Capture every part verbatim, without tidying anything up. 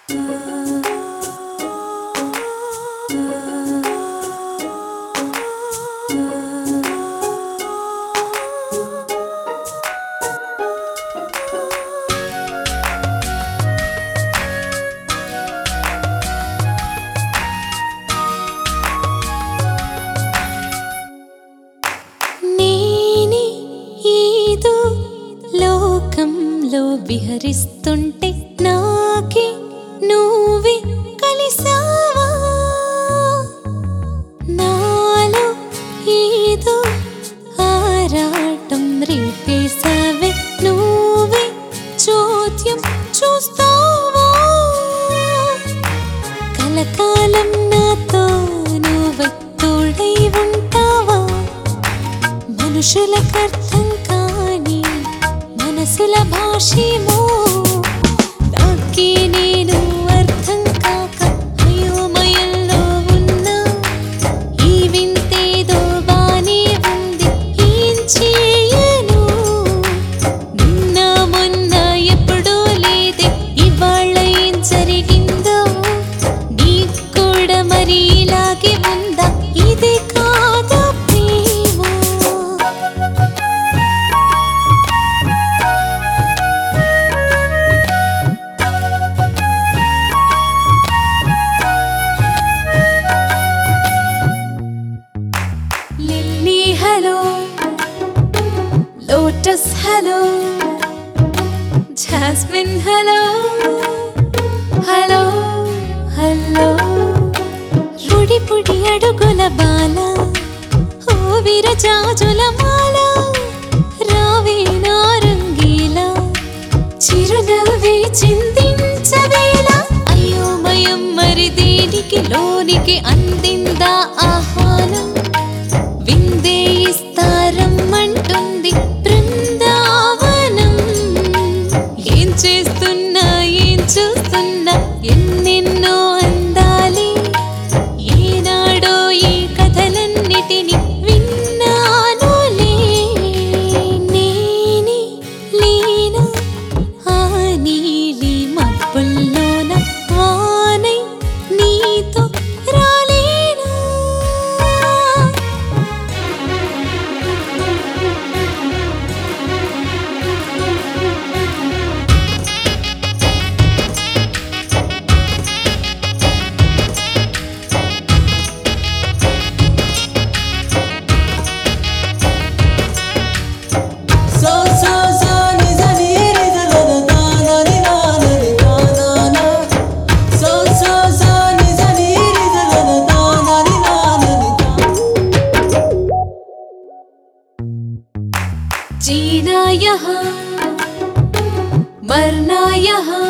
లోకంలో విహరిస్తుంటే నాకే నువ్వే కలిసావా నాలో ఏదో ఆరాటం రేపేసావే నువ్వే చోద్యం చూస్తావా కలకాలం నాతో నువ్వే తోడై ఉంటావా మనుషులకర్థం కాని మనసుల భాషేమో నాకే నేను అర్థం కాక అయోమయంలో ఉన్నా ఈ వింతేదో బానే ఉంది ఏం చేయను నిన్న మొన్న ఎప్పుడూ లేదే ఇవాళ ఏం జరిగిందో నీకు కూడా మరి ఇలాగే ఉందా ఇదే కాదా ప్రేమ lily hello lotus hello jasmine hello hello hello రుడి పుడి అడుగుల బాల ఓ విరజాజుల మాల రావే నా రంగీలా చిరునవ్వే చిందించవేళ అయోమయం మరి దేనికి లోనికి అందిందా ఆహ్వానం విందే ఇస్తారమ్మంటుంది బృందావనం ఏం చేస్తున్నా ఏం చూస్తున్నా ఎన్నెన్నో అందాలి ఏనాడో ఈ కథలన్నిటిని విన్నానులే నేనే లేనా ఆ నీలి మబ్బుల్లోన వానై నీతో రాలేనా So so so ni za ni ri za la da na ni na na ni na na na. So so so ni za ni ri za la da na ni na na ni na. जीना यहाँ मरना यहाँ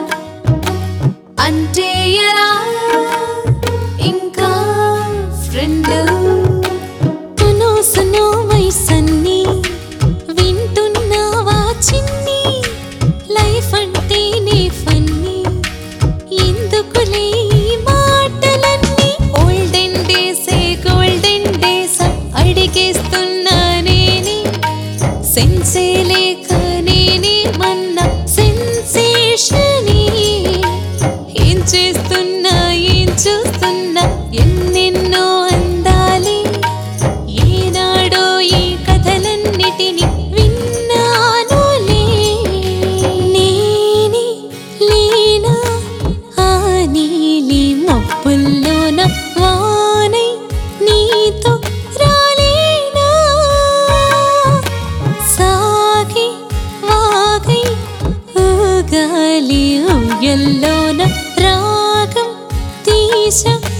అంటే ఎలా ఇంకా friend తును సును వయసన్ని వింటున్నావా చిన్ని life అంటేనే funny ఎందుకులే ఈ మాటలన్నీ ఓల్డెన్ డేసే గోల్డెన్ డేస్ అడిగేస్తున్నా నేనే సెన్సే లేక నేనే మన్నా సెన్సేషనే ఏం చేస్తున్నా ఏం చూస్తున్నా ఎన్నెన్నో అందాలి ఏనాడో ఈ కథలన్నిటిని విన్నానులే నేనే లేనా ఆ నీలి మబ్బుల్లోన వానై నీతో రాలేనా సాగి వాగై ఊగాలి ఊయల్లోన రాగం తీస